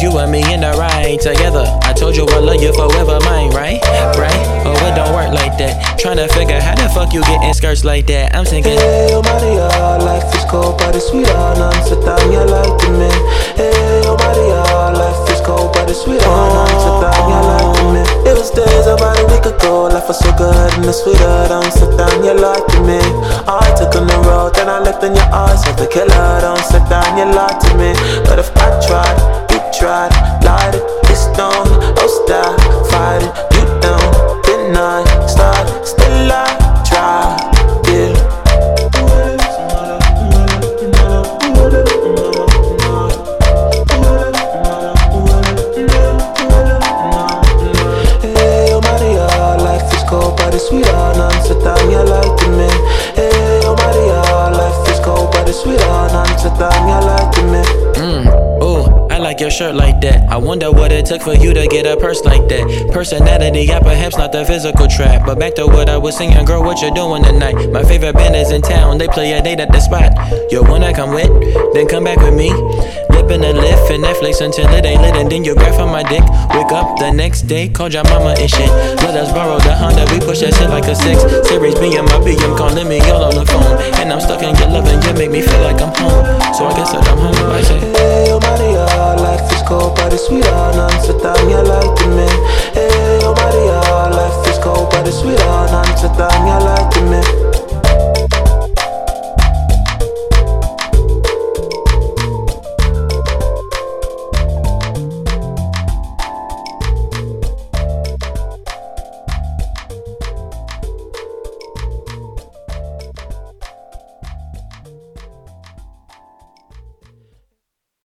just you and me in the ride together. I told you I love you forever, mine, right? Right? Oh, it don't work like that. Tryna figure how the fuck you getting skirts like that. I'm thinking, hey, oh Maria, life is cold, but it's sweet on Amsterdam, you like to me. Hey, oh Maria, life is cold, but it's sweet on Amsterdam, you like to me. It was days about a week ago, life was so good and it's sweeter than Amsterdam, you like to me. I took on the road, then I looked in your eyes, like the killer, don't sit down, you lied to me. But if I tried, you tried, lied it, it's done, oh stop, fight it, you don't, deny, start, still I try, yeah. Hey, oh Maria, life is cold, but it's sweet on Amsterdam, you like to me. Hey, oh Maria, life is cold, but it's sweet on Amsterdam, you like to me. Ooh, I like your shirt like that. I wonder what it took for you to get a purse like that. Personality, yeah, perhaps not the physical trap. But back to what I was saying, girl, what you doing tonight? My favorite band is in town, they play a date at the spot. You wanna come with? Then come back with me. Lip in the lift and Netflix until it ain't lit. And then you grab from my dick. Wake up the next day, called your mama and shit. Let us borrow the Honda, we push that shit like a 6 Series B and my BM calling me all on the phone. And I'm stuck in your love and you make me feel like I'm home. So I guess that I'm home, I say, hey, oh Maria,